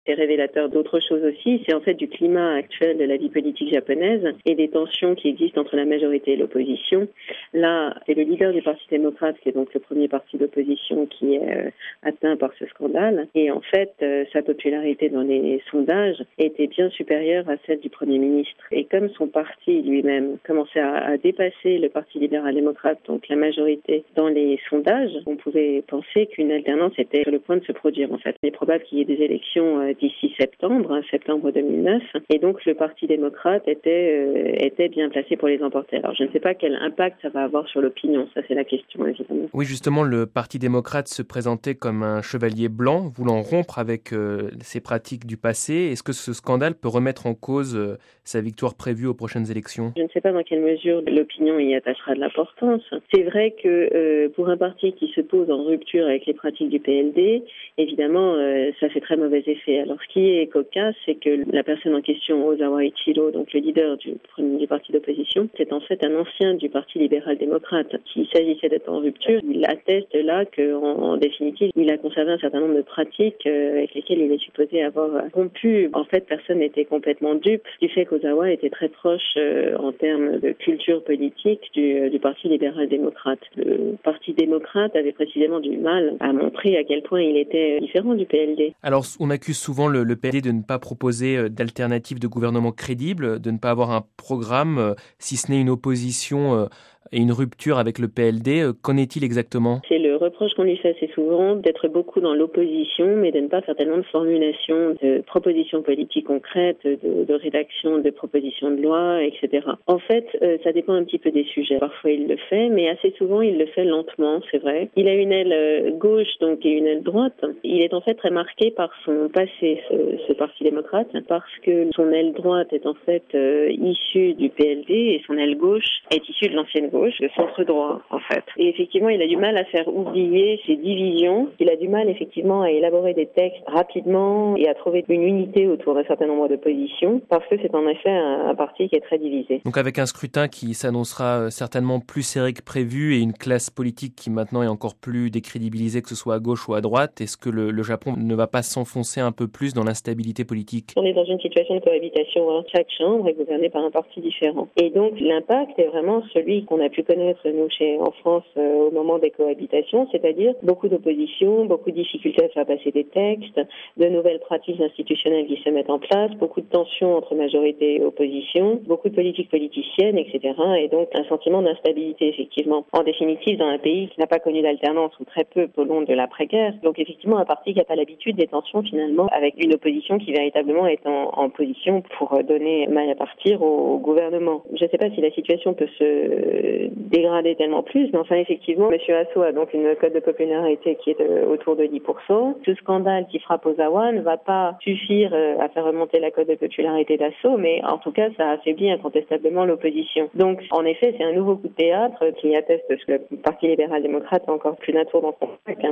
C'est révélateur d'autre chose aussi, c'est en fait du climat actuel de la vie politique japonaise et des tensions qui existent entre la majorité et l'opposition. Là, c'est le leader du Parti démocrate, qui est donc le premier parti d'opposition, qui est atteint par ce scandale. Et en fait, sa popularité dans les sondages était bien supérieure à celle du Premier ministre. Et comme son parti lui-même commençait à dépasser le Parti libéral-démocrate, donc la majorité dans les sondages, on pouvait penser qu'une alternance était sur le point de se produire en fait. Il est probable qu'il y ait des élections d'ici septembre 2009, et donc le Parti démocrate était bien placé pour les emporter. Alors je ne sais pas quel impact ça va avoir sur l'opinion, ça c'est la question évidemment. Oui, justement, le Parti démocrate se présentait comme un chevalier blanc, voulant rompre avec ses pratiques du passé. Est-ce que ce scandale peut remettre en cause sa victoire prévue aux prochaines élections ? Je ne sais pas dans quelle mesure l'opinion y attachera de l'importance. C'est vrai que pour un parti qui se pose en rupture avec les pratiques du PLD, évidemment, ça fait très mauvais effet. Alors, ce qui est cocasse, c'est que la personne en question, Ozawa Ichiro, donc le leader du parti d'opposition, c'est en fait un ancien du Parti libéral-démocrate. S'il s'agissait d'être en rupture, il atteste là qu'en définitive, il a conservé un certain nombre de pratiques avec lesquelles il est supposé avoir rompu. En fait, personne n'était complètement dupe du fait qu'Ozawa était très proche en termes de culture politique du Parti libéral-démocrate. Le Parti démocrate avait précisément du mal à montrer à quel point il était différent du PLD. Alors, on accuse souvent le PLD de ne pas proposer d'alternative de gouvernement crédible, de ne pas avoir un programme, si ce n'est une opposition et une rupture avec le PLD. Qu'en est-il exactement ? C'est le reproche qu'on lui fait assez souvent d'être beaucoup dans l'opposition, mais de ne pas faire tellement de formulation de propositions politiques concrètes, de rédaction de propositions de loi, etc. En fait, ça dépend un petit peu des sujets. Parfois, il le fait, mais assez souvent, il le fait lentement, c'est vrai. Il a une aile gauche, donc, et une aile droite. Il est en fait très marqué par son passé, ce Parti démocrate, parce que son aile droite est en fait issue du PLD et son aile gauche est issue de l'ancienne gauche, le centre-droit, en fait. Et effectivement, il a du mal à faire oublier ces divisions. Il a du mal, effectivement, à élaborer des textes rapidement et à trouver une unité autour d'un certain nombre de positions, parce que c'est en effet un parti qui est très divisé. Donc avec un scrutin qui s'annoncera certainement plus serré que prévu et une classe politique qui maintenant est encore plus décrédibilisée, que ce soit à gauche ou à droite, est-ce que le Japon ne va pas s'enfoncer un peu plus dans l'instabilité politique ? On est dans une situation de cohabitation, hein. Chaque chambre est gouvernée par un parti différent. Et donc l'impact est vraiment celui qu'on a pu connaître, nous, en France, au moment des cohabitations, c'est-à-dire beaucoup d'opposition, beaucoup de difficultés à faire passer des textes, de nouvelles pratiques institutionnelles qui se mettent en place, beaucoup de tensions entre majorité et opposition, beaucoup de politiques politiciennes, etc. Et donc un sentiment d'instabilité, effectivement. En définitive, dans un pays qui n'a pas connu d'alternance ou très peu au long de l'après-guerre, donc effectivement un parti qui n'a pas l'habitude des tensions, finalement, avec une opposition qui véritablement est en position pour donner maille à partir au gouvernement. Je ne sais pas si la situation peut se dégrader tellement plus, mais enfin effectivement, M. Aso a donc une cote de popularité qui est autour de 10%. Ce scandale qui frappe Ozawa ne va pas suffire à faire remonter la cote de popularité d'Aso, mais en tout cas, ça affaiblit incontestablement l'opposition. Donc, en effet, c'est un nouveau coup de théâtre qui atteste que le Parti libéral-démocrate a encore plus d'un tour dans son sac.